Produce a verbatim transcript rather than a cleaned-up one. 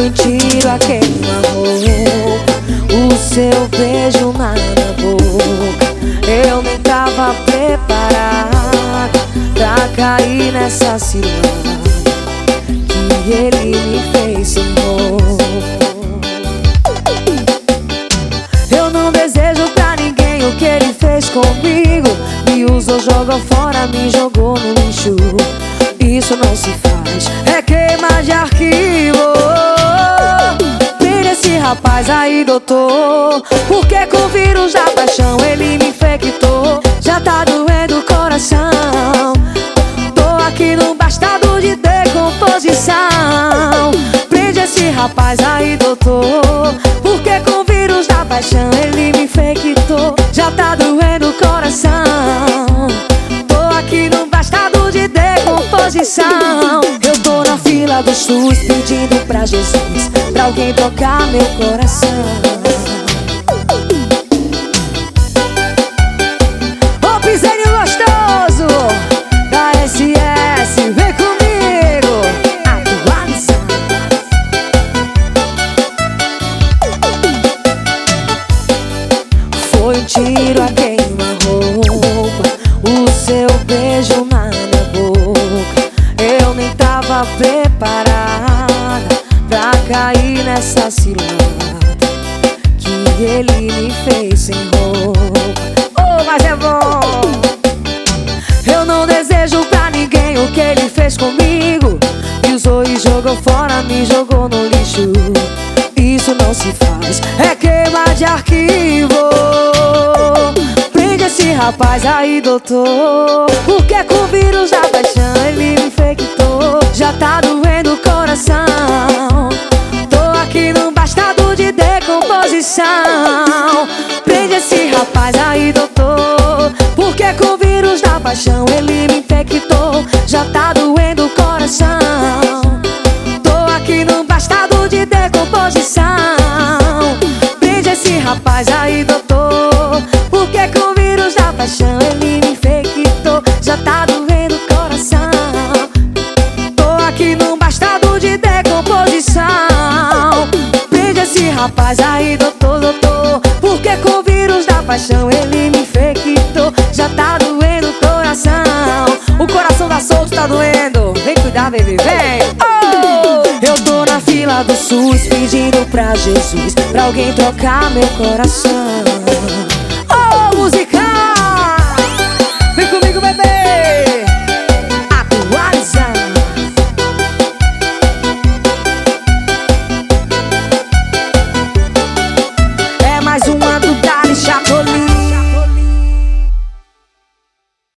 um tiro a queima-roupa, o seu beijo na minha boca. Eu nem tava preparada pra cair nessa cilada que ele me fez sem roupa. Eu não desejo pra ninguém o que ele fez comigo. Me usou, jogou fora, me jogou no lixo. Isso não se faz, é queima de arquivo. Prende esse rapaz aí, doutor, porque com o vírus da paixão ele me infectou. Já tá doendo o coração, tô aqui num bastardo de decomposição. Prende esse rapaz aí, doutor, porque com o vírus da paixão ele me infectou. Já tá doendo o coração, tô aqui num bastardo de decomposição. Eu tô na fila do SUS pedindo pra Jesus, pra alguém tocar meu coração. Ô piseiro gostoso da S S, vem comigo, atualiza. Foi um tiro a queima-roupa, o seu beijo na minha boca. Eu nem tava preparada pra cair nessa cilada que ele me fez sem roupa. Oh, mas é bom. Eu não desejo pra ninguém o que ele fez comigo. Me usou e jogou fora, me jogou no lixo. Isso não se faz, é queima de arquivo. Prende esse rapaz aí, doutor, porque com o vírus da paixão ele me infectou. Já tá doendo o coração, tô aqui num bastardo de decomposição. Prende esse rapaz aí, doutor, porque com o vírus da paixão ele me infectou. Já tá doendo o coração, tô aqui num bastardo de decomposição. Prende esse rapaz aí, doutor, porque com o vírus da paixão ele me infectou. Já tá doendo o coração, tô aqui num bastardo de decomposição. Prende esse rapaz aí, doutor, doutor, porque com o vírus da paixão ele me infectou. Já tá doendo o coração, o coração da solto tá doendo. Vem cuidar, baby, vem. Oh! Eu tô na fila do SUS pedindo pra Jesus, pra alguém trocar meu coração. Oh, música